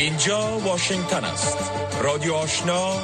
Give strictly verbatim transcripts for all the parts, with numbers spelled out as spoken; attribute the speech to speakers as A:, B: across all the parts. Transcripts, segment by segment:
A: اینجا واشنگتن است. رادیو آشنا،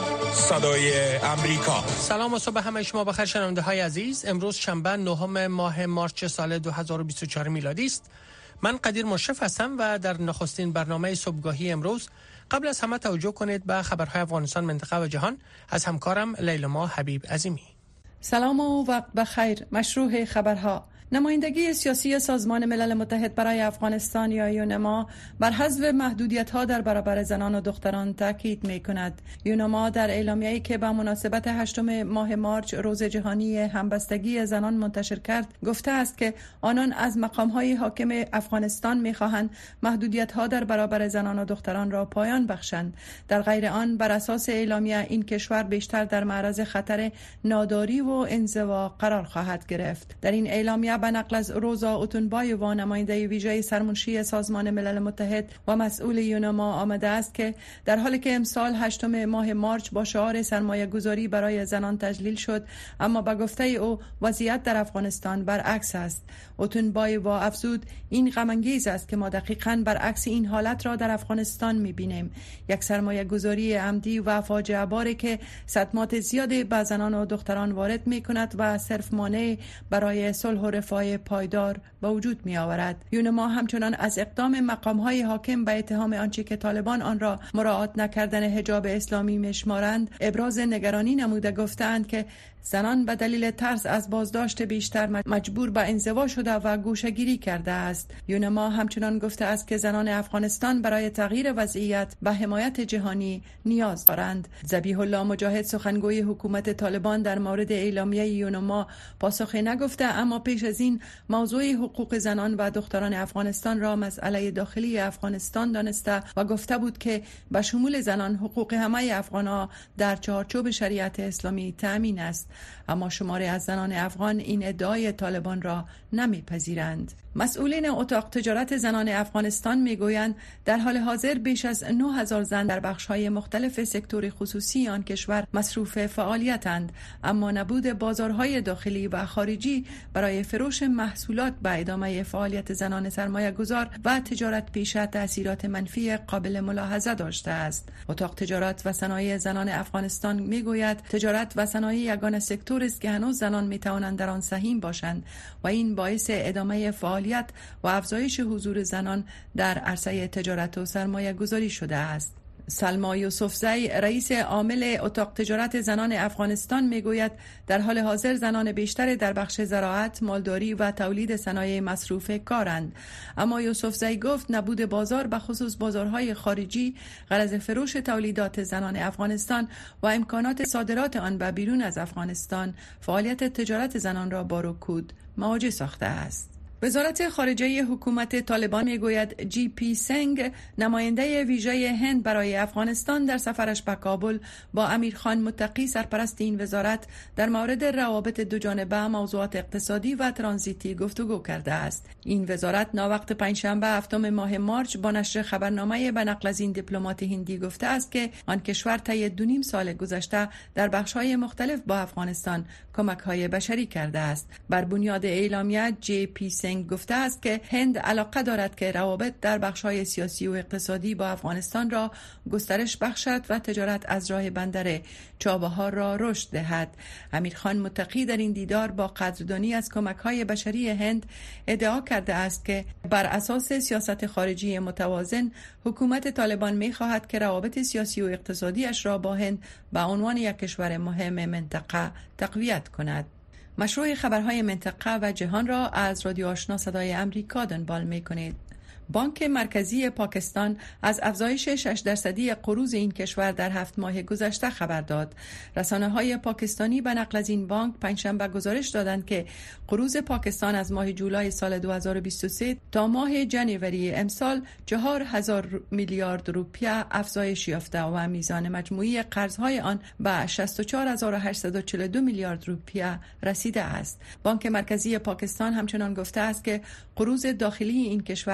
A: صدای امریکا.
B: سلام و صبح همه شما بخیر شنونده های عزیز. امروز شنبه نهم ماه مارس سال دو هزار و بیست و چهار میلادی است. من قدیر مشرف هستم و در نخستین برنامه صبحگاهی امروز قبل از همه توجه کنید به خبرهای افغانستان، منطقه و جهان از همکارم لیلما حبیب عظیمی.
C: سلام و وقت بخیر. مشروع خبرها: نمایندگی سیاسی سازمان ملل متحد برای افغانستان یا یونما بر حذف محدودیت‌ها در برابر زنان و دختران تاکید می‌کند. یونما در اعلامیه‌ای که به مناسبت هشتم ماه مارس روز جهانی همبستگی زنان منتشر کرد گفته است که آنان از مقام‌های حاکم افغانستان می‌خواهند محدودیت‌ها در برابر زنان و دختران را پایان بخشند. در غیر آن بر اساس اعلامیه این کشور بیشتر در معرض خطر ناداری و انزوا قرار خواهد گرفت. در این اعلامیه به نقل از روزا اوتونبایووا نماینده ویژه سرمنشی سازمان ملل متحد و مسئول یونما آمده است که در حالی که امسال هشتم ماه مارس با شعار سرمایه گذاری برای زنان تجلیل شد، اما به گفته او وضعیت در افغانستان برعکس است. اوتونبایووا افزود این غم انگیز است که ما دقیقاً برعکس این حالت را در افغانستان می‌بینیم، یک سرمایه گذاری عمدی و فاجعه باری که صدمات زیادی به زنان و دختران وارد می‌کند و صرف مانع برای صلح و رفاه پایدار به وجود می آورد. یونما همچنان از اقدام مقام‌های حاکم به اتهام آنچه که طالبان آن را مراعات نکردن حجاب اسلامی می‌شمارند ابراز نگرانی نموده گفتند که زنان به دلیل ترس از بازداشت بیشتر مجبور به انزوا شده و گوشه‌گیری کرده است. یونما همچنان گفته است که زنان افغانستان برای تغییر وضعیت به حمایت جهانی نیاز دارند. ذبیح الله مجاهد سخنگوی حکومت طالبان در مورد اعلامیه یونما پاسخی نگفته، اما پیش از این موضوع حقوق زنان و دختران افغانستان را مسئله داخلی افغانستان دانسته و گفته بود که به شمول زنان حقوق همه افغان‌ها در چارچوب شریعت اسلامی تأمین است. اما شماری از زنان افغان این ادعای طالبان را نمیپذیرند. مسئولین اتاق تجارت زنان افغانستان میگویند در حال حاضر بیش از نه هزار زن در بخش‌های مختلف سکتور خصوصی آن کشور مصروف فعالیتند، اما نبود بازارهای داخلی و خارجی برای فروش محصولات به ادامه فعالیت زنان سرمایه گذار و تجارت پیشه تأثیرات منفی قابل ملاحظه داشته است. اتاق تجارت و صنایع زنان افغانستان میگوید تجارت و صنایع یگانه سکتور است که هنوز زنان میتوانند در آن سهیم باشند و این باعث ادامه فعالیت و افزایش حضور زنان در عرصه تجارت و سرمایه گذاری شده است. سلما یوسفزی رئیس عامل اتاق تجارت زنان افغانستان میگوید در حال حاضر زنان بیشتر در بخش زراعت، مالداری و تولید صنایع مصروف کارند، اما یوسفزی گفت نبود بازار به خصوص بازارهای خارجی غرض فروش تولیدات زنان افغانستان و امکانات صادرات آن به بیرون از افغانستان فعالیت تجارت زنان را با رکود مواجه ساخته است. وزارت خارجه حکومت طالبان میگوید جی پی سنگ نماینده ویژه هند برای افغانستان در سفرش به کابل با امیرخان متقی سرپرست این وزارت در مورد روابط دوجانبه، موضوعات اقتصادی و ترانزیتی گفتگو کرده است. این وزارت ناوقت پنجشنبه هفتم ماه مارس با نشر خبرنامه به نقل از این دیپلمات هندی گفته است که آن کشور طی دو نیم سال گذشته در بخش‌های مختلف با افغانستان کمک‌های بشری کرده است. بر بنیاد اعلامیه جی پی سنگ گفته است که هند علاقه دارد که روابط در بخش‌های سیاسی و اقتصادی با افغانستان را گسترش بخشد و تجارت از راه بندر چابهار را رشد دهد. امیرخان متقی در این دیدار با قدردانی از کمک‌های بشری هند ادعا کرده است که بر اساس سیاست خارجی متوازن حکومت طالبان می‌خواهد که روابط سیاسی و اقتصادیش را با هند به عنوان یک کشور مهم منطقه تقویت کند. مشروع خبرهای منطقه و جهان را از رادیو آشنا صدای امریکا دنبال می‌کنید. بانک مرکزی پاکستان از افزایش شش درصدی قروض این کشور در هفت ماه گذشته خبر داد. رسانه‌های پاکستانی به نقل از این بانک پنجشنبه گزارش دادند که قروض پاکستان از ماه جولای سال دو هزار و بیست و سه تا ماه جنوری امسال چهار هزار میلیارد روپیه افزایش یافته و میزان مجموعی قرض‌های آن به شصت و چهار هزار و هشتصد و چهل و دو میلیارد روپیه رسیده است. بانک مرکزی پاکستان همچنان گفته است که قروض داخلی این کشور در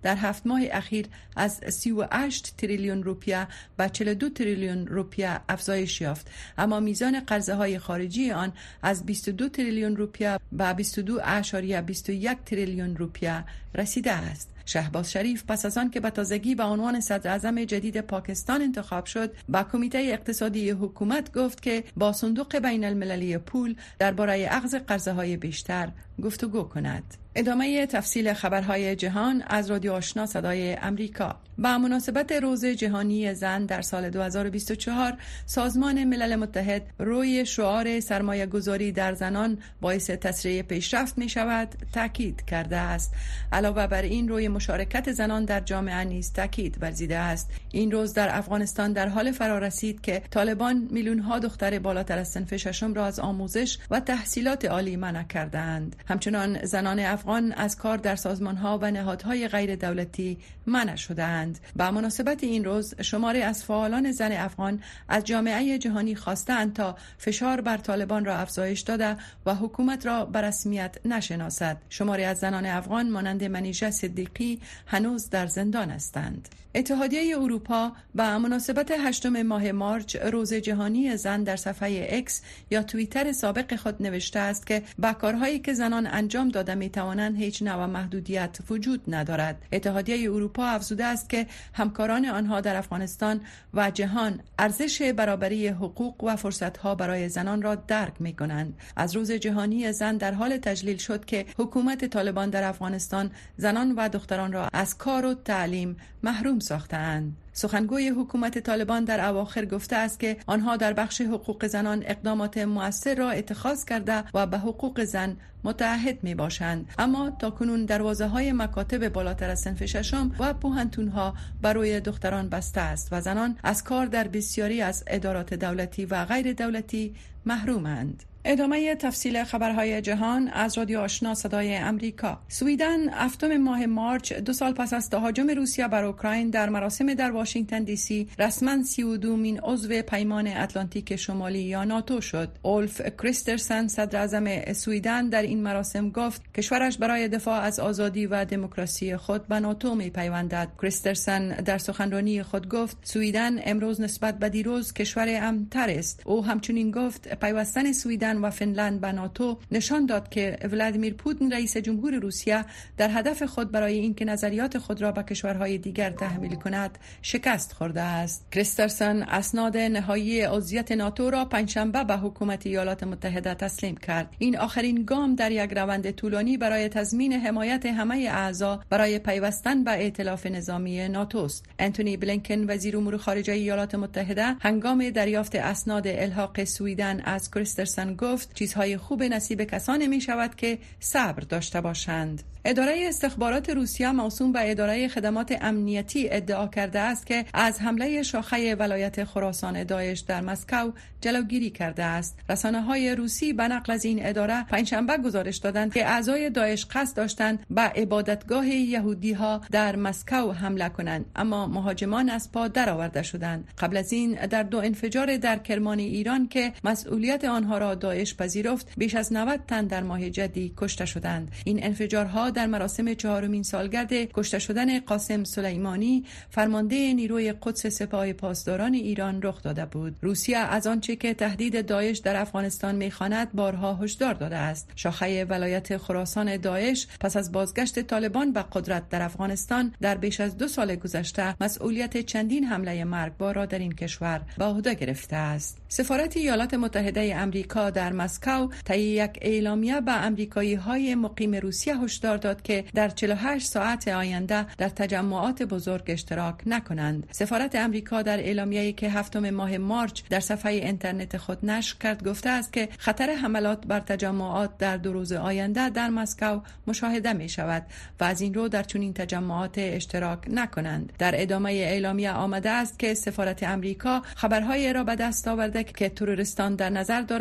C: در هفت ماه اخیر از سی و هشت تریلیون روپیه به چهل و دو تریلیون روپیه افزایش یافت، اما میزان قرضه های خارجی آن از بیست و دو تریلیون روپیه به بیست و دو اشاریه بیست و یک تریلیون روپیه رسیده است. شهباز شریف پس از آن که به تازگی به عنوان صدر اعظم جدید پاکستان انتخاب شد، با کمیته اقتصادی حکومت گفت که با صندوق بین المللی پول درباره اخذ قرضه های بیشتر گفتگو کند. ادامه تفصیل خبرهای جهان از رادیو آشنا صدای امریکا. با مناسبت روز جهانی زن در سال دو هزار و بیست و چهار، سازمان ملل متحد روی شعار سرمایه گذاری در زنان باعث تسریع پیشرفت می شود تاکید کرده است. علاوه بر این، روی مشارکت زنان در جامعه نیز تاکید ورزیده است. این روز در افغانستان در حال فرا رسید که طالبان میلیون ها دختر بالاتر از صنف ششم را از آموزش و تحصیلات عالی منع کردند. همچنان زنان افغان از کار در سازمان‌ها و نهادهای غیر دولتی منع شدند. با مناسبت این روز، شماری از فعالان زن افغان از جامعه جهانی خواستند تا فشار بر طالبان را افزایش داده و حکومت را به رسمیت نشناسد. شماری از زنان افغان مانند منیژه صدیقی هنوز در زندان هستند. اتحادیه اروپا به مناسبت هشتم ماه مارچ روز جهانی زن در صفحه اکس یا توییتر سابق خود نوشته است که با کارهایی که زنان انجام داده می توانند هیچ نوع محدودیت وجود ندارد. اتحادیه اروپا افزوده است که همکاران آنها در افغانستان و جهان ارزش برابری حقوق و فرصتها برای زنان را درک می کنند. از روز جهانی زن در حال تجلیل شد که حکومت طالبان در افغانستان زنان و دختران را از کار و تعلیم محروم ساختند. سخنگوی حکومت طالبان در اواخر گفته است که آنها در بخش حقوق زنان اقدامات مؤثر را اتخاذ کرده و به حقوق زن متعهد می باشند، اما تاکنون دروازه های مکاتب بالاتر از صنف ششم و پوهنتون ها برای دختران بسته است و زنان از کار در بسیاری از ادارات دولتی و غیر دولتی محرومند. ادامه تفصیل خبرهای جهان از رادیو آشنا صدای امریکا. سویدن هفتم ماه مارچ، دو سال پس از تهاجم روسیه بر اوکراین، در مراسم در واشنگتن دی سی رسما سی و دومین عضو پیمان اتلانتیک شمالی یا ناتو شد. اولف کریسترسن، صدر اعظم سویدن، در این مراسم گفت کشورش برای دفاع از آزادی و دموکراسی خود به ناتو می پیوندد. کریسترسن در سخنرانی خود گفت سویدن امروز نسبت به دیروز کشور امن‌تر است. او همچنین گفت پیوستن سویدن و فنلند به ناتو نشان داد که ولادیمیر پوتین رئیس جمهور روسیه در هدف خود برای اینکه نظریات خود را به کشورهای دیگر تحمیل کند شکست خورده است. کریسترسن اسناد نهایی عضویت ناتو را پنجشنبه به حکومت ایالات متحده تسلیم کرد. این آخرین گام در یک روند طولانی برای تضمین حمایت همه اعضا برای پیوستن به ائتلاف نظامی ناتو است. انتونی بلینکن، وزیر امور خارجه ایالات متحده، هنگام دریافت اسناد الحاق سویدن از کریسترسن گفت چیزهای خوب نصیب کسانی می شود که صبر داشته باشند. اداره استخبارات روسیه موسوم به اداره خدمات امنیتی ادعا کرده است که از حمله شاخه ولایت خراسان داعش در مسکو جلوگیری کرده است. رسانه‌های روسی به نقل از این اداره پنجشنبه گزارش دادند که اعضای داعش قصد داشتند به عبادتگاه یهودی‌ها در مسکو حمله کنند، اما مهاجمان از پا درآورده شدند. قبل از این در دو انفجار در کرمان ایران که مسئولیت آنها را داعش پذیرفت، بیش از نود تن در ماه جدی کشته شدند. این انفجارها در مراسم چهارمین سالگرد کشته شدن قاسم سلیمانی، فرمانده نیروی قدس سپاه پاسداران ایران، رخ داده بود. روسیه از آنچه که تهدید داعش در افغانستان می‌خواند بارها هشدار داده است. شاخه ولایت خراسان داعش پس از بازگشت طالبان به قدرت در افغانستان در بیش از دو سال گذشته مسئولیت چندین حمله مرگبار را در این کشور به عهده گرفته است. سفارت ایالات متحده آمریکا در مسکو طی یک اعلامیه به آمریکایی‌های مقیم روسیه هشدار داد که در چهل و هشت ساعت آینده در تجمعات بزرگ اشتراک نکنند. سفارت آمریکا در اعلامیه‌ای که هفتم ماه مارچ در صفحه اینترنت خود نشر کرد گفته است که خطر حملات بر تجمعات در دو روز آینده در مسکو مشاهده می شود و از این رو در چنین تجمعات اشتراک نکنند. در ادامه اعلامیه آمده است که سفارت آمریکا خبرهای را به دست آورده که تروریستان در نظر دارند تجمع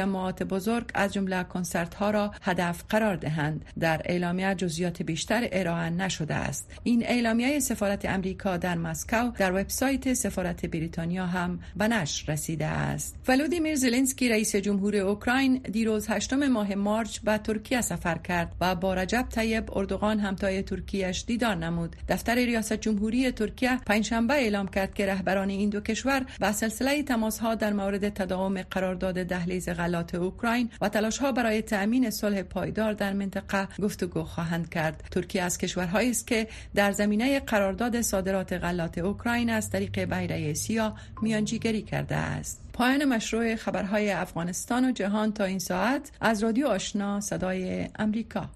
C: تجمعات بزرگ از جمله کنسرت ها را هدف قرار دهند. در اعلامیه جزئیات بیشتر ارائه نشده است. این اعلامیه سفارت امریکا در مسکو در وبسایت سفارت بریتانیا هم به نشر رسیده است. ولودیمیر زلنسکی رئیس جمهور اوکراین دیروز هشتم ماه مارچ به ترکیه سفر کرد و با رجب طیب اردوغان همتای ترکیه‌اش دیدار نمود. دفتر ریاست جمهوری ترکیه پنجشنبه اعلام کرد که رهبران این دو کشور با سلسله تماس‌ها در مورد تداوم قرارداد دهلیز غلات اوکراین و تلاش‌ها برای تأمین صلح پایدار در منطقه گفتگو خواهند کرد. ترکیه از کشورهایی است که در زمینه قرارداد صادرات غلات اوکراین از طریق بحیره اسیا میانجیگری کرده است. پایان مشروع خبرهای افغانستان و جهان تا این ساعت از رادیو آشنا صدای امریکا.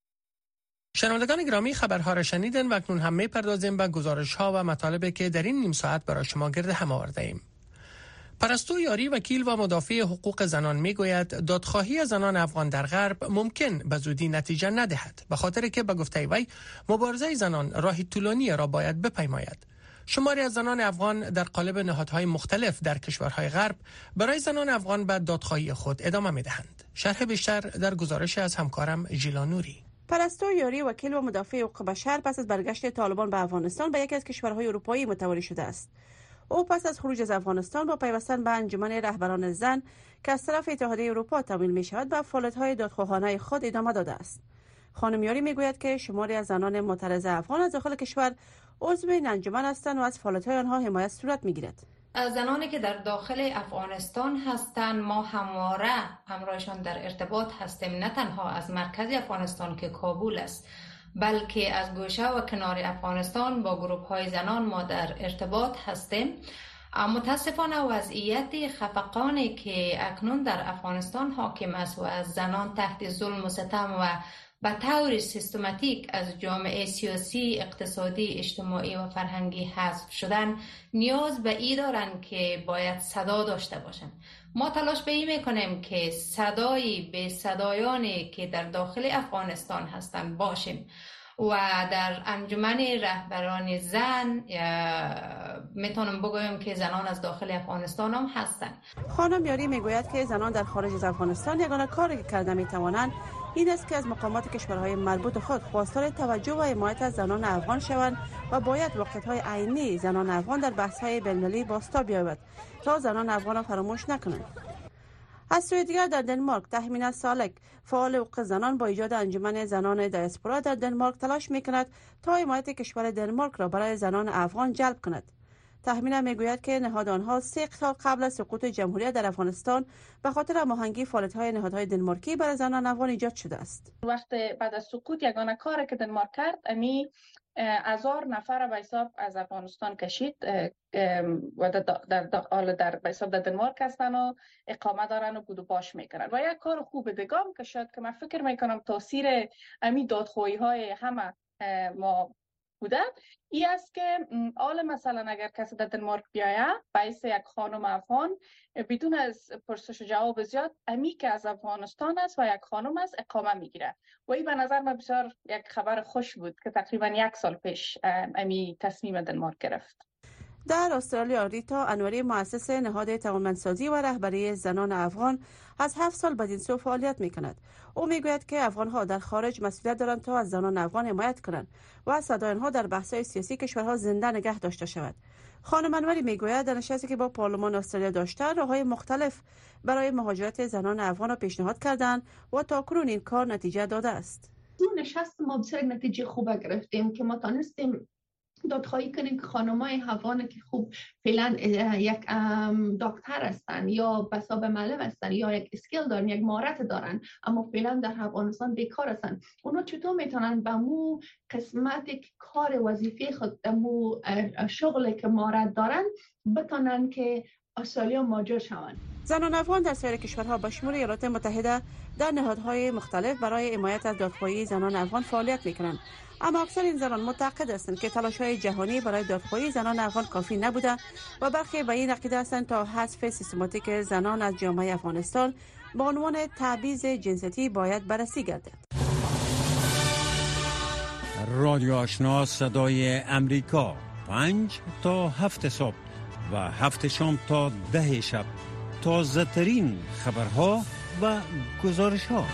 B: شنوندگان گرامی، خبرها را شنیدن و اکنون هم می‌پردازیم به گزارش‌ها و مطالبی که در این نیم ساعت برای شما گرد هم آورده‌ایم. پرستو یاری وکیل و مدافع حقوق زنان میگوید دادخواهی زنان افغان در غرب ممکن به زودی نتیجه ندهد، به خاطر که به گفته وی مبارزه زنان راهی طولانی را باید بپیماید. شماری از زنان افغان در قالب نهادهای مختلف در کشورهای غرب برای زنان افغان به دادخواهی خود ادامه میدهند. شرح بیشتر در گزارش از همکارم ژیلا نوری.
D: پرستو یاری وکیل و مدافع حقوق بشر پس از برگشت طالبان به افغانستان به یکی از کشورهای اروپایی متولی شده است. او پس از خروج از افغانستان با پیوستن به انجمن رهبران زن که از طرف اتحادیه اروپا تمویل می شود به فعالیت‌های دادخواهانه خود ادامه داده است. خانم یاری میگوید که شماری از زنان معترض افغان از داخل کشور عضو این انجمن هستند و از فعالیت‌های آنها حمایت صورت می‌گیرد.
E: زنانی که در داخل افغانستان هستند ما همواره همراهشان در ارتباط هستیم، نه تنها از مرکز افغانستان که کابل است بلکه از گوشه و کنار افغانستان با گروه‌های زنان ما در ارتباط هستیم. متاسفانه وضعیت خفقانی که اکنون در افغانستان حاکم است و از زنان تحت ظلم و ستم و به طور سیستماتیک از جامعه سیاسی، اقتصادی، اجتماعی و فرهنگی حذف شدن نیاز به ای دارند که باید صدا داشته باشند. ما تلاش به این میکنیم که صدایی به صدایانی که در داخل افغانستان هستند باشیم و در انجمن رهبران زن میتونم بگویم که زنان از داخل افغانستان هم هستند.
D: خانم یاری میگوید که زنان در خارج از افغانستان یگانه کاری که کرده میتوانند این است که از مقامات کشورهای مربوط خود خواستار توجه و حمایت از زنان افغان شوند و باید وقت‌های عینی زنان افغان در بحث‌های بین‌المللی بازتاب یابد تا زنان افغان را فراموش نکنند. از سوی دیگر در دنمارک تهمینا سالک فعال حقوق زنان با ایجاد انجمن زنان دیاسپورا در دنمارک تلاش میکند تا حمایت کشور دنمارک را برای زنان افغان جلب کند. تهمینا میگوید که نهاد آنها سه سال قبل از سقوط جمهوریت در افغانستان به خاطر هماهنگی فعالیت‌های نهادهای دنمارکی برای زنان افغان ایجاد شده است.
F: وقت بعد از سقوط یگانه کاری که دنمارک کرد امی هزار نفر به حساب از افغانستان کشید و در در در به حساب در دنمارک هستن و اقامه دارن و بود و باش میکنن و یک کار خوب دگام که شد که من فکر میکنم تاثیر امی دادخواهی های همه ما بوده ای است که حالا مثلا اگر کسی در دنمارک بیایه باعث یک خانم افغان بدون از پرسش و جواب زیاد امی که از افغانستان است و یک خانم است اقامه میگیره و این به نظر من بسیار یک خبر خوش بود که تقریبا یک سال پیش امی تصمیم دنمارک گرفت.
D: در استرالیا ریتا انوری مؤسس نهاد توانمندسازی و رهبری زنان افغان از هفت سال بعد این سو فعالیت میکند. او میگوید که افغانها در خارج مسئولیت دارند تا از زنان افغان حمایت کنند و صدای آنها در بحث‌های سیاسی کشورها زنده نگه داشته شود. خانم انوری میگوید در نشستی که با پارلمان استرالیا داشته راههای مختلف برای مهاجرت زنان افغان را پیشنهاد کردند و تاکنون این کار نتیجه داده است.
G: این نشست ما بسیار نتیجه خوب گرفتیم که ما تانستیم دادخواهی کنیم که خانمای افغان که خوب فعلا یک دکتر هستن یا بساب معلم هستن یا یک اسکیل دارن، یک مهارت دارن اما فعلا در افغانستان بیکار هستن، اونا چطور میتونن به مو قسمتی که کار وظیفه خود مو شغلی که مهارت دارن بتونن که استرالیا ماجر شوند.
D: زنان افغان در سایر کشورها به شمول ایالات متحده در نهادهای مختلف برای حمایت از دادخواهی زنان افغان فعالیت میکنند، اما اکثر این زنان معتقد هستند که تلاش‌های جهانی برای دادخواهی زنان افغان کافی نبوده و برخی به این عقیده هستند تا حذف سیستماتیک زنان از جامعه افغانستان با عنوان تبعیض جنسیتی باید بررسی گردد.
H: رادیو آشنا صدای امریکا، پنج تا هفت صبح و هفت شام تا ده شب، تازه ترین خبرها و گزارش ها.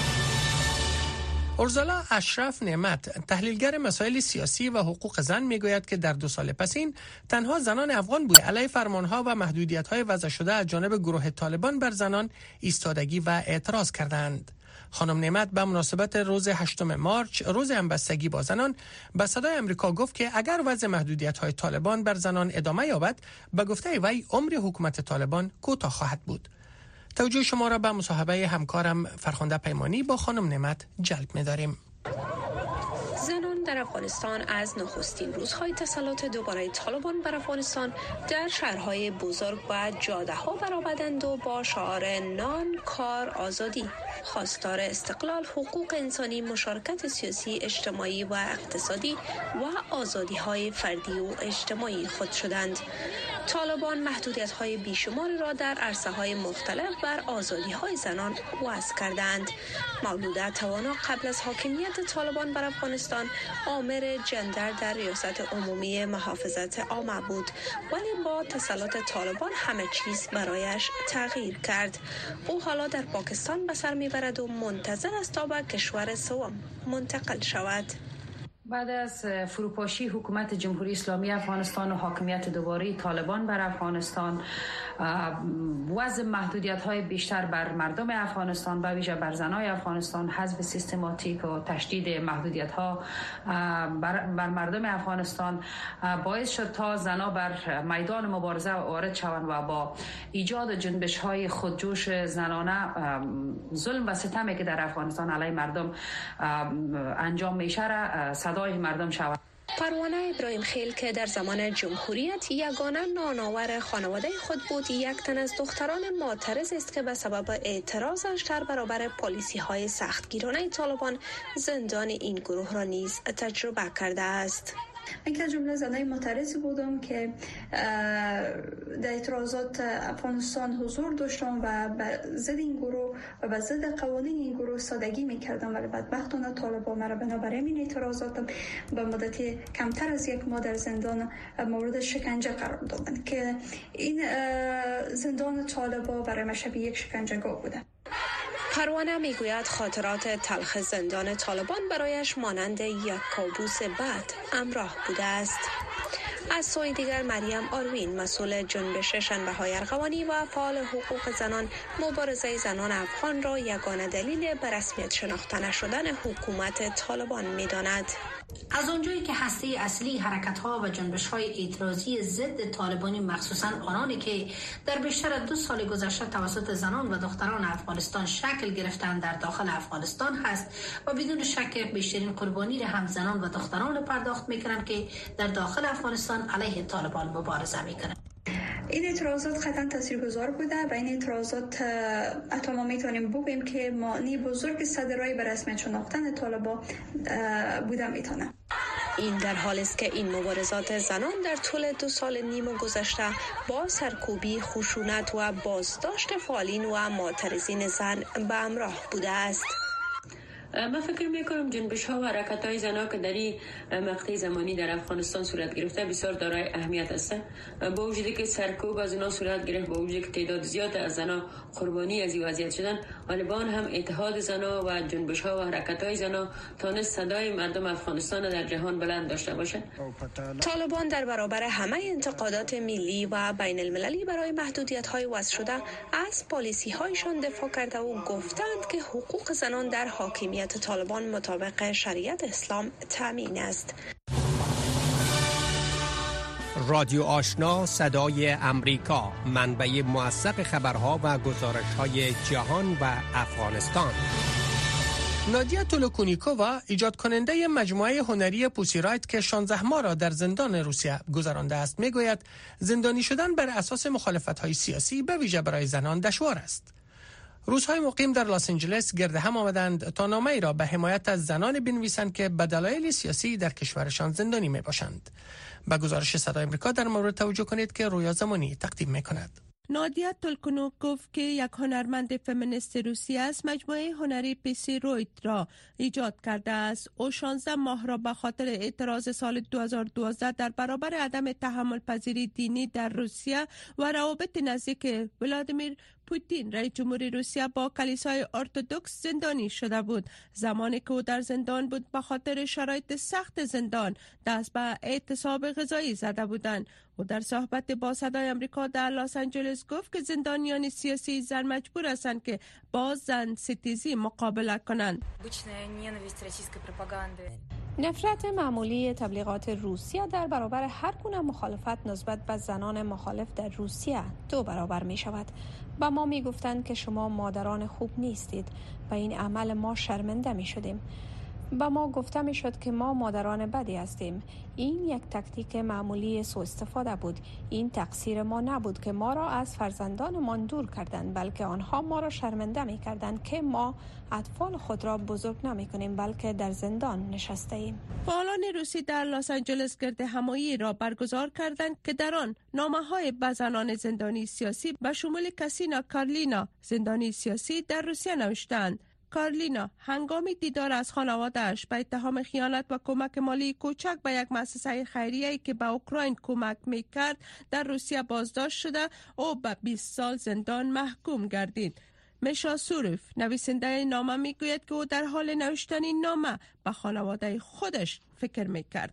B: ارزالا اشرف نعمت، تحلیلگر مسائل سیاسی و حقوق زن، میگوید که در دو سال پسین تنها زنان افغان بوده علیه فرمانها و محدودیت‌های وضع شده از جانب گروه طالبان بر زنان ایستادگی و اعتراض کردند. خانم نعمت به مناسبت روز هشتم مارچ، روز همبستگی با زنان، به صدای آمریکا گفت که اگر وضع محدودیت‌های طالبان بر زنان ادامه یابد، به گفته وی عمر حکومت طالبان کوتاه خواهد بود. توجه شما را به مصاحبه همکارم فرخنده پیمانی با خانم نعمت جلب می‌داریم.
I: زنان در افغانستان از نخستین روزهای تسلط دوباره طالبان بر افغانستان در شهرهای بزرگ و جاده‌ها برآمدند و با شعار نان، کار، آزادی، خواستار استقلال، حقوق انسانی، مشارکت سیاسی، اجتماعی و اقتصادی و آزادی‌های فردی و اجتماعی خود شدند. طالبان محدودیت‌های بیشماری را در عرصه‌های مختلف بر آزادی‌های زنان وضع کردند. مولوده توانا قبل از حاکمیت طالبان بر افغانستان آمر جندر در ریاست عمومی محافظت عامه بود، ولی با تسلط طالبان همه چیز برایش تغییر کرد. او حالا در پاکستان به سر میبرد و منتظر است تا به کشور سوم منتقل شود.
J: بعد از فروپاشی حکومت جمهوری اسلامی افغانستان و حاکمیت دوباره طالبان بر افغانستان، وضع محدودیت‌های بیشتر بر مردم افغانستان، به ویژه بر زنان افغانستان، حذف سیستماتیک و تشدید محدودیت‌ها بر, بر مردم افغانستان باعث شد تا زنان بر میدان مبارزه وارد شوند و با ایجاد جنبش‌های خودجوش زنانه ظلم و ستمی که در افغانستان علیه مردم انجام میشه صدای مردم شود.
I: پروانه ابراهیم خیل که در زمان جمهوریت یگانه نانآور خانواده خود بود، یک تن از دختران معترض است که به سبب اعتراضش در برابر پالیسی های سختگیرانه طالبان زندان این گروه را نیز تجربه کرده است.
K: من که از جمله زنای معترضی بودم که در اعتراضات افغانستان حضور داشتم و به ضد این گروه و به ضد قوانین این گروه سادگی میکردم، ولی بدبختانه طالبان مرا بنابراین این اعتراضات به مدتی کمتر از یک ماه در زندان مورد شکنجه قرار دادند که این زندان طالبان برای من شبیه یک شکنجهگاه بوده.
I: پروانه میگوید خاطرات تلخ زندان طالبان برایش مانند یک کابوس بد همراه بوده است. از سوی دیگر مریم آروین، مسئول جنبش شنبه‌های ارغوانی و فعال حقوق زنان، مبارزه زنان افغان را یگانه دلیل به رسمیت شناخته نشدن حکومت طالبان می‌داند.
L: از اونجایی که هسته اصلی حرکت‌ها و جنبش‌های اعتراضی ضد طالبانی، مخصوصاً آنانی که در بیشتر از دو سال گذشته توسط زنان و دختران افغانستان شکل گرفتند، در داخل افغانستان هست و بدون شک بیشترین قربانی را هم زنان و دختران پرداخت می‌کنند که در داخل افغانستان علیه طالبان مبارزه می‌کنند.
K: این اعتراضات قطعا تاثیرگذار بوده و این اعتراضات حتی ما میتونیم بگوییم که مانی بزرگ صدرای به رسمیت شناختن طالبان بوده میتونه.
I: این در حالی است که این مبارزات زنان در طول دو سال نیم گذشته با سرکوبی، خشونت و بازداشت فعالین و معترضین زن به همراه بوده است.
M: من فکر میکنم جنبش ها و حرکت های زنها که در این مقطع زمانی در افغانستان صورت گرفته بسیار دارای اهمیت است. با وجودی که سرکوب از اینا صورت گرفت، با وجودی که تعداد زیاد از زنها قربانی از این وضعیت شدن، ولی با آن هم اتحاد زنها و جنبش ها و حرکت های زنها تانست صدای مردم افغانستان در جهان بلند داشته باشد.
I: طالبان در برابر همه انتقادات ملی و بین المللی برای محدودیت های وضع شده از پالیسی هایشان دفاع کرده و گفتند که حقوق زنان در حاکمیت طالبان مطابق شریعت اسلام تامین است.
B: رادیو آشنا صدای امریکا، منبع موثق خبرها و گزارش‌های جهان و افغانستان. نادیا تولوکونیکووا، ایجاد کننده مجموعه هنری پوسی رایت که شانزده ماه را در زندان روسیه گذرانده است، میگوید زندانی شدن بر اساس مخالفت‌های سیاسی به ویژه برای زنان دشوار است. روزهای مقیم در لس آنجلس گرد هم آمدند تا نامه‌ای را به حمایت از زنان بنویسند که به دلایل سیاسی در کشورشان زندانی میباشند. به گزارش صدای آمریکا در مورد توجه کنید که رویا زمانی تقدیم میکند.
C: نادیا تولکونیکووا که یک هنرمند فمینیست روسی است، مجموعه هنری پیسی رویت را ایجاد کرده است. او شانزده ماه را به خاطر اعتراض سال دو هزار و دوازده در برابر عدم تحمل پذیری دینی در روسیه و روابط نزدیک ولادیمیر پوتین رئیس جمهوری روسیه با کلیسای ارتدوکس زندانی شده بود. زمانی که او در زندان بود به خاطر شرایط سخت زندان دست به اعتصاب غذایی زده بودند. او در صحبت با صدای آمریکا در لس آنجلس گفت که زندانیان سیاسی زن مجبور هستند که با زن ستیزی مقابله کنند.
I: نفرت معمولی تبلیغات روسیه در برابر هر گونه مخالفت نسبت به زنان مخالف در روسیه دو برابر می شود. با ما می گفتند که شما مادران خوب نیستید. با این عمل ما شرمنده می شدیم. با ما گفته می شد که ما مادران بدی هستیم. این یک تاکتیک معمولی سوء استفاده بود. این تقصیر ما نبود که ما را از فرزندانمان دور کردند، بلکه آنها ما را شرمنده می کردند که ما اطفال خود را بزرگ نمی کنیم بلکه در زندان نشسته ایم.
C: فعالان روسی در لس آنجلس گرد همایی را برگزار کردند که در آن نامه‌های به زنان زندانی سیاسی به شمول کسینا کارلینا زندانی سیاسی در روسیه نوشتند. کارلینا هنگامی دیدار از خانواده‌اش به اتهام خیانت و کمک مالی کوچک به یک مؤسسه خیریه‌ای که به اوکراین کمک می‌کرد در روسیه بازداشت شده او به بیست سال زندان محکوم گردید. میشا سوروف نویسنده نامه میگوید که او در حال نوشتن این نامه به خانواده خودش فکر میکرد.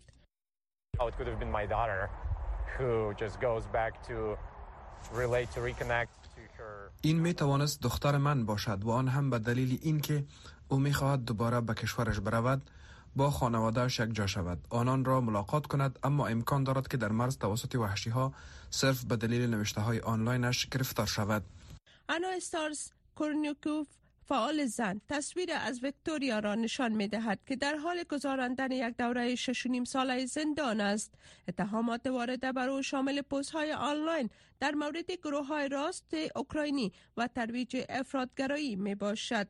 N: این می توانست دختر من باشد و آن هم به دلیل این که او می خواهد دوباره به کشورش برود، با خانواده‌اش یک جا شود، آنان را ملاقات کند، اما امکان دارد که در مرز توسط وحشی ها صرف به دلیل نوشته های آنلاینش گرفتار شود.
C: انا استارز کورنیوکوف فعال زن تصویر از ویکتوریا را نشان می دهد که در حال گذراندن یک دوره شش و نیم ساله زندان است. اتهامات وارده بر او شامل پست‌های آنلاین در مورد گروه‌های راست اوکراینی و ترویج افراطگرایی می باشد.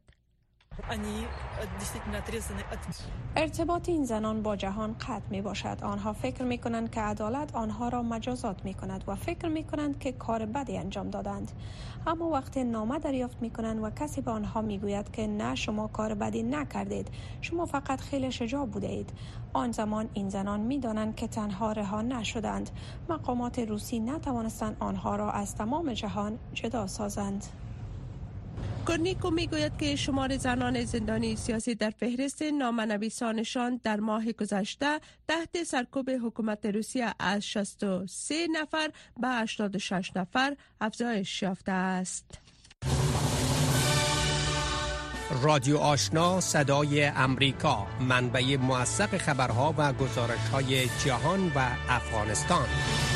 I: ارتباط این زنان با جهان قطع می باشد. آنها فکر می کنند که عدالت آنها را مجازات می کند و فکر می کنند که کار بدی انجام دادند. اما وقتی نامه دریافت می کنند و کسی به آنها می گوید که نه شما کار بدی نکردید، شما فقط خیلی شجاع بوده اید، آن زمان این زنان می دانند که تنها رها نشدند. مقامات روسی نتوانستند آنها را از تمام جهان جدا سازند.
C: کورنیکو میگوید که شمار زنان زندانی سیاسی در فهرست نامه‌نویسانشان در ماه گذشته تحت سرکوب حکومت روسیه از شصت و سه نفر به هشتاد و شش نفر افزایش یافته است.
B: رادیو آشنا صدای امریکا، منبع موثق خبرها و گزارش‌های جهان و افغانستان.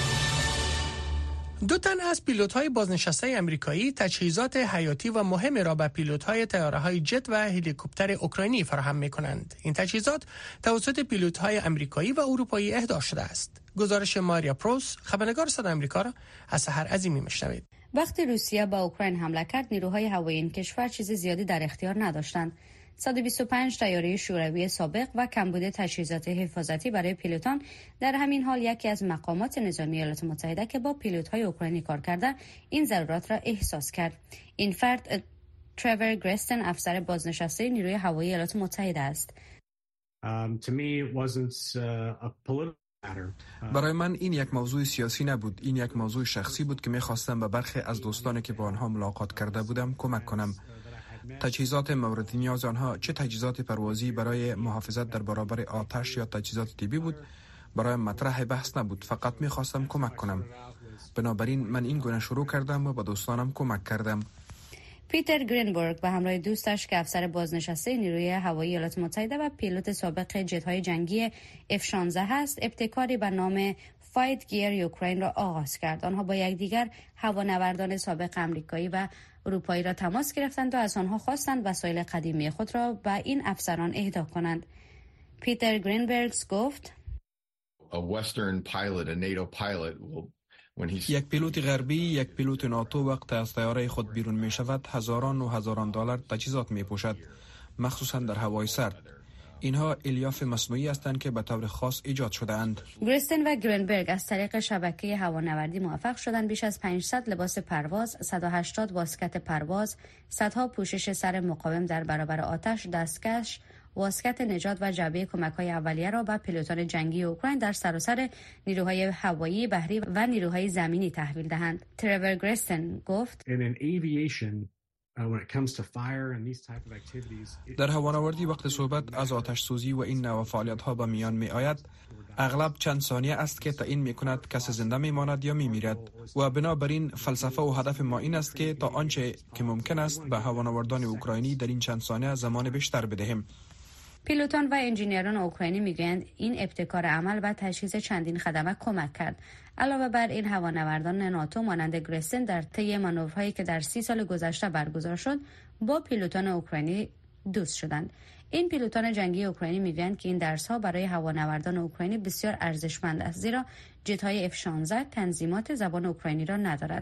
B: دو تن از پیلوت‌های بازنشسته آمریکایی تجهیزات حیاتی و مهم را به پیلوت‌های طیاره‌های جت و هلیکوپتر اوکراینی فراهم می‌کنند. این تجهیزات توسط پیلوت‌های آمریکایی و اروپایی اهدا شده است. گزارش ماریا پروس، خبرنگار صدای آمریکا را از سحر عظیمی می‌شنوید.
O: وقتی روسیه با اوکراین حمله کرد، نیروهای هوایی این کشور چیز زیادی در اختیار نداشتند. صد و بیست و پنج طیاره شوروی سابق و کمبود تجهیزات حفاظتی برای پیلوتان. در همین حال یکی از مقامات نظامی ایالات متحده که با پیلوت‌های اوکراینی کار کرده این ضرورت را احساس کرد. این فرد ترور گرستن، افسر بازنشسته نیروی هوایی ایالات متحده است.
N: برای من این یک موضوع سیاسی نبود، این یک موضوع شخصی بود که می‌خواستم به برخی از دوستانی که با آنها ملاقات کرده بودم کمک کنم. تجهیزات مورد نیاز آنها، چه تجهیزات پروازی برای محافظت در برابر آتش یا تجهیزات طبی بود، برای مطرح بحث نبود، فقط می‌خواستم کمک کنم. بنابراین من این گونه شروع کردم و به دوستانم کمک کردم.
O: پیتر گرینبرگ به همراه دوستش که افسر بازنشسته نیروی هوایی ایالات متحده و پیلوت سابق جت‌های جنگی اف شانزده است، ابتکاری به نام فایت گیر اوکراین را آغاز کرد. آنها با یکدیگر هوانوردان سابق آمریکایی و اروپایی را تماس گرفتند و از آنها خواستند وسایل قدیمی خود را به این افسران اهدا کنند. پیتر گرینبرگ گفت:
N: یک پیلوت غربی، یک پیلوت ناتو وقت از طیاره خود بیرون می شود هزاران و هزاران دلار تجهیزات می پوشد، مخصوصا در هوای سرد. اینها الیاف مصنوعی هستند که به طور خاص ایجاد شده اند.
O: گرستن و گرینبرگ از طریق شبکه هوانوردی موفق شدند بیش از پانصد لباس پرواز، صد و هشتاد واسکت پرواز، صدها پوشش سر مقاوم در برابر آتش، دستکش، واسکت نجات و جبهه کمک‌های اولیه را به پیلوتان جنگی اوکراین در سراسر نیروهای هوایی، بحری و نیروهای زمینی تحویل دهند. ترور گرستن گفت:
N: در هوانوردی وقت صحبت از آتش سوزی و این نوع فعالیت ها به میان می آید، اغلب چند ثانیه است که تعیین می کند کسی زنده می ماند یا می میرد و بنابراین فلسفه و هدف ما این است که تا آنچه که ممکن است به هوانوردان اوکراینی در این چند ثانیه زمان بیشتر بدهیم.
O: پیلوتان و انجینیران اوکراینی میگویند این ابتکار عمل و تجهیز چندین خدمه کمک کرد. علاوه بر این، هوانوردان ناتو مانند گرستن در طی مانورهایی که در سی سال گذشته برگزار شد با پیلوتان اوکراینی دوست شدند. این پیلوتان جنگی اوکراینی میگویند که این درس‌ها برای هوانوردان اوکراینی بسیار ارزشمند است، زیرا جت‌های اف شانزده تنظیمات زبان اوکراینی را ندارد.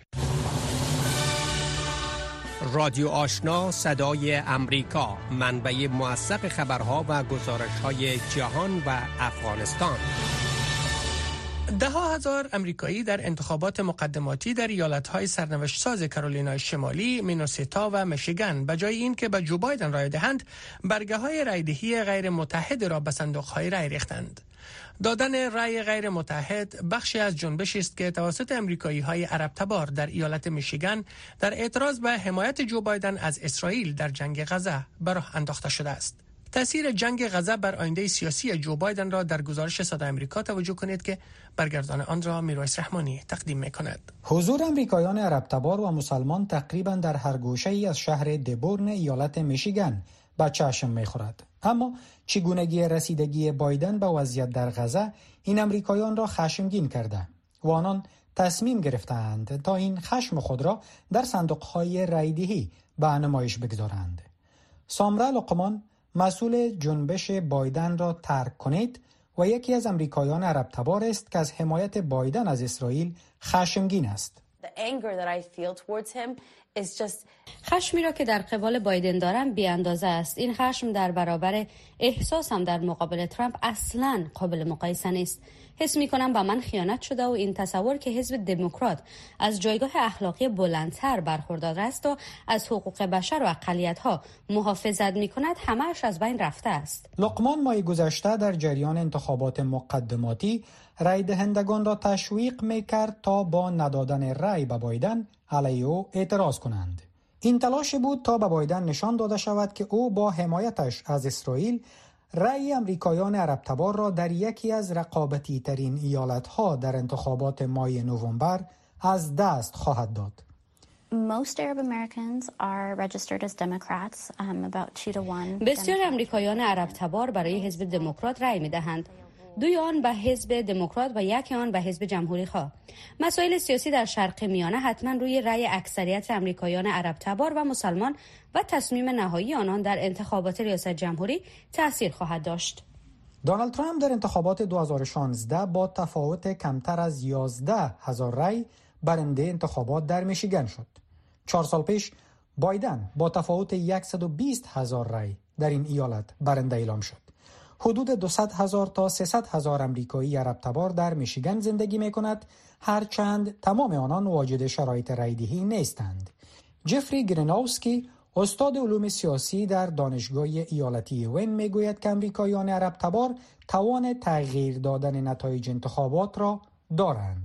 B: رادیو آشنا صدای امریکا، منبع موثق خبرها و گزارش‌های جهان و افغانستان. ده ها هزار امریکایی در انتخابات مقدماتی در ایالت‌های سرنوشت ساز کارولینای شمالی، مینوسوتا و میشیگان به جای اینکه به جو بایدن رای دهند، برگه‌های رایدهی غیر متحد را به صندوق‌های رای ریختند. دادن رای غیر متحد بخشی از جنبشی است که توسط امریکایی‌های عرب تبار در ایالت میشیگان در اعتراض به حمایت جو بایدن از اسرائیل در جنگ غزه به راه انداخته شده است. تأثیر جنگ غزه بر آینده سیاسی جو بایدن را در گزارش صدای امریکا توجه کنید که برگردان آن را میرویس رحمانی تقدیم می‌کند.
P: حضور امریکایان عرب تبار و مسلمان تقریبا در هر گوشه‌ای از شهر دبورن ایالت میشیگان به چشم می‌خورد. اما چگونگی رسیدگی بایدن به وضعیت در غزه این امریکایان را خشمگین کرده و آنان تصمیم گرفتند تا این خشم خود را در صندوق‌های رایدهی به نمایش بگذارند. سامرا لقمان، مسئول جنبش بایدن را ترک کنید و یکی از امریکایان عرب تبار است که از حمایت بایدن از اسرائیل خشمگین است.
O: خشمی را که در قبال بایدن دارم بی اندازه است. این خشم در برابر احساسم در مقابل ترامپ اصلاً قابل مقایسه نیست. حس می کنم به من خیانت شده و این تصور که حزب دموکرات از جایگاه اخلاقی بلندتر برخوردار است و از حقوق بشر و اقلیت‌ها محافظت می کند همه‌اش از بین رفته است.
P: لقمان ماه گذشته در جریان انتخابات مقدماتی رای دهندگان را تشویق می کرد تا با ندادن رای به بایدن علیه او اعتراض کنند. این تلاش بود تا به بایدن نشان داده شود که او با حمایتش از اسرائیل رای امریکایان عرب تبار را در یکی از رقابتی ترین ایالت‌ها در انتخابات ماه نوامبر از دست خواهد داد.
Q: Most Arab Americans are registered as Democrats, um, about two to one.
O: بسیار امریکایان عرب تبار برای حزب دموکرات رای می‌دهند. دوی آن به حزب دموکرات و یک آن به حزب جمهوری خواه. مسائل سیاسی در شرق میانه حتما روی رأی اکثریت امریکایان عرب تبار و مسلمان و تصمیم نهایی آنان در انتخابات ریاست جمهوری تأثیر خواهد داشت.
P: دونالد ترامپ در انتخابات دو هزار و شانزده با تفاوت کمتر از یازده هزار رأی برنده انتخابات در میشیگان شد. چهار سال پیش بایدن با تفاوت صد و بیست هزار رأی در این ایالت برنده اعلام شد. حدود دویست هزار تا سیصد هزار امریکایی عرب تبار در میشیگان زندگی می کند، هرچند تمام آنان واجد شرایط رایدهی نیستند. جفری گریناوسکی، استاد علوم سیاسی در دانشگاه ایالتی وین، می گوید که امریکایان عرب تبار توان تغییر دادن نتایج انتخابات را دارند.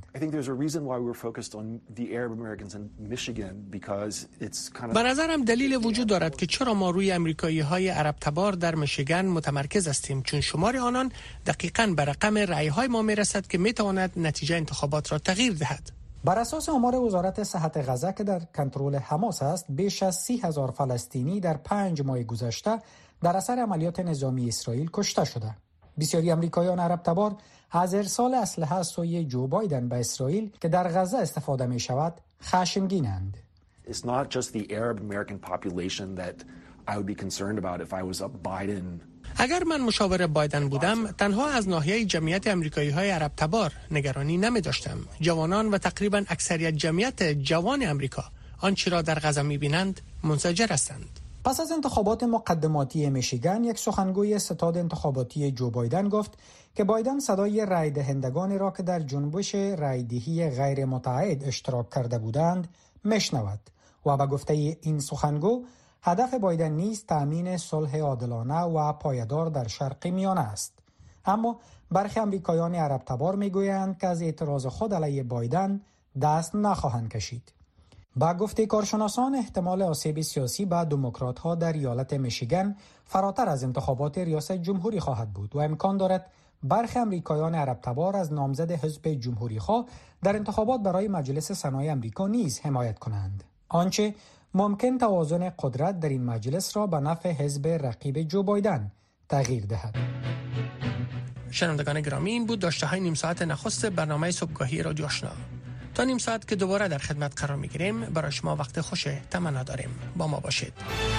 B: به نظرم دلیل وجود دارد که چرا ما روی امریکایی های عرب تبار در میشیگان متمرکز هستیم، چون شمار آنان دقیقاً به رقم رأی های ما می رسد که می تواند نتیجه انتخابات را تغییر دهد.
P: بر اساس آمار وزارت صحت غزه که در کنترل حماس است، بیش از سی هزار فلسطینی در پنج ماه گذشته در اثر عملیات نظامی اسرائیل کشته شده. بسیاری امریکایان عرب تبار از ارسال اسلحه از سوی جو بایدن به اسرائیل که در غزه استفاده می شود خشمگینند.
R: It's not just the Arab American population that I would be concerned about if I was a Biden.
B: اگر من مشاور بایدن بودم، تنها از ناحیه جمعیت امریکایی های عرب تبار نگرانی نمی داشتم. جوانان و تقریبا اکثریت جمعیت جوان امریکا آنچه را در غزه می بینند منزجر هستند.
P: پس از انتخابات مقدماتی میشیگان، یک سخنگوی ستاد انتخاباتی جو بایدن گفت که بایدن صدای رای دهندگانی را که در جنبش رایدهی غیر متعهد اشتراک کرده بودند میشنود و به گفته این سخنگو هدف بایدن نیز تأمین صلح عادلانه و پایدار در شرق میانه است. اما برخی آمریکایان عرب تبار میگویند که از اعتراض خود علیه بایدن دست نخواهند کشید. با گفته کارشناسان احتمال آسیب سیاسی به دموکرات‌ها در ایالت میشیگان فراتر از انتخابات ریاست جمهوری خواهد بود و امکان دارد برخی آمریکایان عرب تبار از نامزد حزب جمهوری‌خواه در انتخابات برای مجلس سنای آمریکا نیز حمایت کنند. آنچه ممکن توازن قدرت در این مجلس را به نفع حزب رقیب جو بایدن تغییر دهد.
B: شنوندگان گرامی، این بود داشته های نیم ساعت نخست برنامه صبحگاهی رادیو آشنا. تا نیم ساعت که دوباره در خدمت قرار میگیریم برای شما وقت خوش تمنا داریم. با ما باشید.